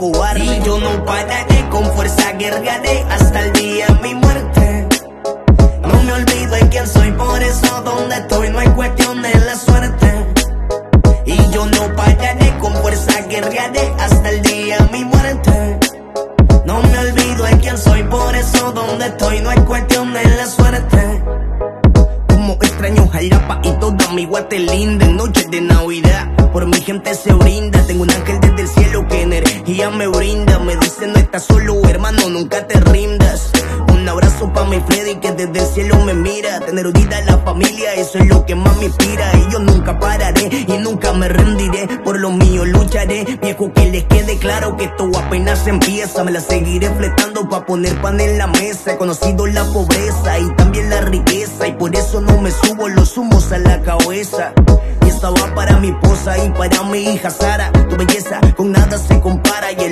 cobarde. Y yo no pararé, con fuerza guerrearé hasta el día de mi muerte. No me olvido de quién soy, por eso donde estoy no hay cuestión de la suerte. Y yo no pararé, con fuerza guerrearé hasta el día de mi muerte. No me olvido de quién soy, por eso donde estoy no hay cuestión de la suerte. Como extraño Jalapa y toda mi guate linda en noches de Navidad. Por mi gente se brinda, tengo un ángel desde el cielo que energía me brinda. Me dice no estás solo, hermano, nunca te rindas. Un abrazo pa' mi Freddy que desde el cielo me mira. Tener unida la familia, eso es lo que más me inspira. Y yo nunca pararé y nunca me rendiré. Por lo mío lucharé, viejo, que les quede claro que esto apenas empieza. Me la seguiré fletando pa' poner pan en la mesa. He conocido la pobreza y también la riqueza, y por eso no me subo los humos a la cabeza. Y esta va para mi esposa y para mi hija Sara. Tu belleza con nada se compara y el